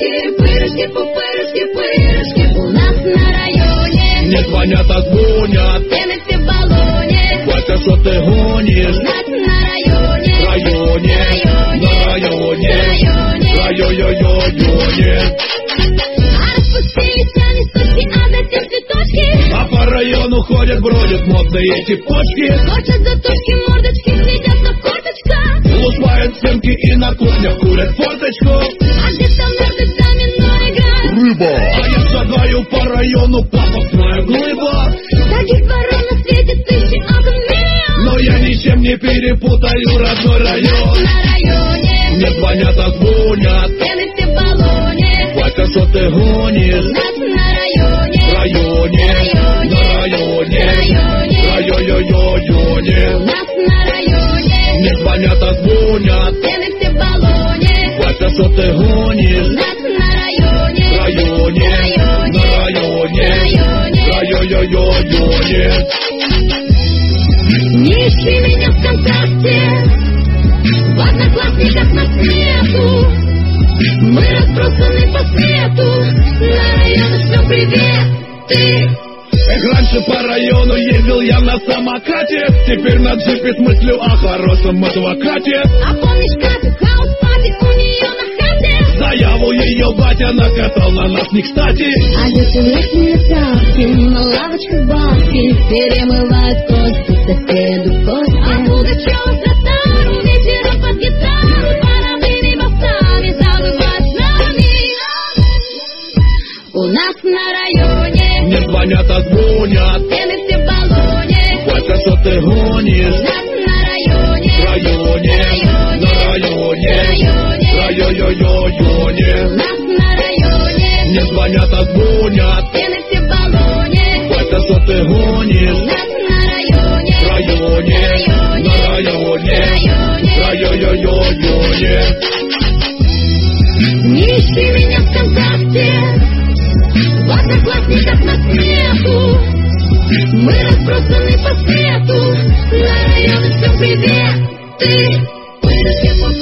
пырышки, пупырышки, пырышки у нас на районе. Не звонят, а звонят, Тены все в баллоне. Вася, что ты гонишь? У нас на районе. Районе, на районе, районе. А распустились они сучки, а затем цветочки. А по району ходят, бродят модные типочки. Скочат заточки, мордочки, сидят на корточках. Лупают стенки и на кухнях курят форточку. А где-то между домино играет Рыба. А я шагаю по району, пафосная глыба. Таких ворон на свете тысячи окон миллион. Но я ничем не перепутаю родной район. На районе. Не звонят, а звонят, Тены все в баллоне. Вася, что ты гонишь? У нас на районе. Районе, на районе, районе. У нас на районе. Не звонят, а звонят, Тены все в баллоне. Вася, что ты У гонишь? нас на районе. Районе, на районе. Не ищи меня ВКонтакте, в Одноклассниках нас нету. Мы разбросаны по свету, на районе шлем приветы. Эх, раньше по району ездил я на самокате, теперь на джипе с мыслью о хорошем адвокате. А помнишь Катю, хаус-пати у нее на хате? Заяву ее батя накатал на нас не кстати. А дети летние сказки, на лавочках бабки перемывают кости соседу кости. А Пугачева с Ротару вечером под гитару паровыми басами завывают с нами. У нас на районе. Не звонят, а звонят, Тены все в баллоне. Вася, что ты У гонишь? нас на районе. Районе, на районе, У нас на районе. Не звонят, а звонят, Тены все в баллоне. Вася, что ты У гонишь? нас на районе. Районе, на районе. Не ищи меня ВКонтакте, в Одноклассниках нас нету. Мы разбросаны по свету, на районе шлем приветы. Пырышки,